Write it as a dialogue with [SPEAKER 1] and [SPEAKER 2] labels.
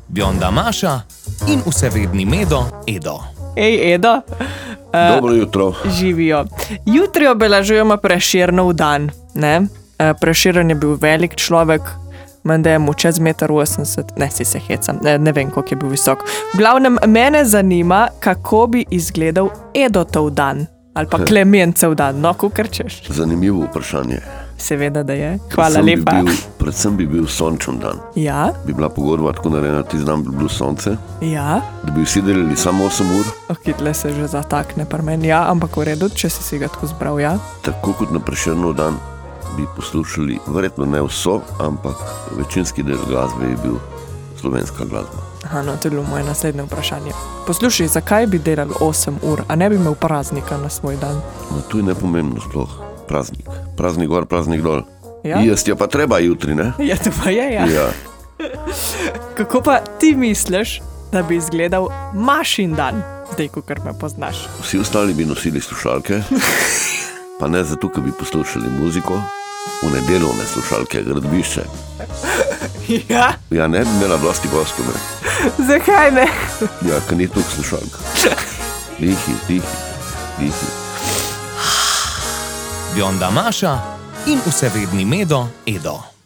[SPEAKER 1] Bionda Maša in vsevedni Medo Edo.
[SPEAKER 2] Ej, Edo.
[SPEAKER 3] Dobro jutro.
[SPEAKER 2] Živijo. Jutri obeležujemo Prešernov dan. Ne? Prešeren je bil velik človek, menda je mu čez 1,80 m, ne, si se hecam, ne vem, koliko je bil visok. V glavnem, mene zanima, kako bi izgledal Edotov dan, ali pa Klemencev dan, no, kakor češ.
[SPEAKER 3] Zanimivo vprašanje.
[SPEAKER 2] Seveda, da je. Hvala lepa.
[SPEAKER 3] Predvsem bi bil sončen dan.
[SPEAKER 2] Ja?
[SPEAKER 3] Bi bila pogodba tako narejena, ti znam bi bilo sonce.
[SPEAKER 2] Ja?
[SPEAKER 3] Da bi vsi delali samo 8 ur.
[SPEAKER 2] Ok, tle se že zatakne pri meni, ja, ampak v redu, če si ga tako zbral, ja?
[SPEAKER 3] Tako kot na Prešernov dan bi poslušali, verjetno ne vso, ampak večinski del glasbe je bil slovenska glasba.
[SPEAKER 2] Aha, no, to je bilo moje naslednje vprašanje. Poslušaj, zakaj bi delali 8 ur, a ne bi imel praznika na svoj dan?
[SPEAKER 3] No, tu je nepomembno sploh. Praznik. Praznik gor, praznik dol.
[SPEAKER 2] Ja?
[SPEAKER 3] Jaz je pa treba jutri, ne?
[SPEAKER 2] Ja, to pa je, ja.
[SPEAKER 3] Ja.
[SPEAKER 2] Kako pa ti misliš, da bi izgledal Mašin dan, zdaj, kakor me poznaš?
[SPEAKER 3] Vsi ostali bi nosili slušalke, pa ne zato, ker bi poslušali muziko, v delovne slušalke, gradbišče.
[SPEAKER 2] Ja?
[SPEAKER 3] Ja, ne bi imela dosti gostov, ne?
[SPEAKER 2] Zakaj ne?
[SPEAKER 3] Ja, ker ni toliko slušalk. Tihi.
[SPEAKER 1] Bionda Maša in vsevedni Medo Edo.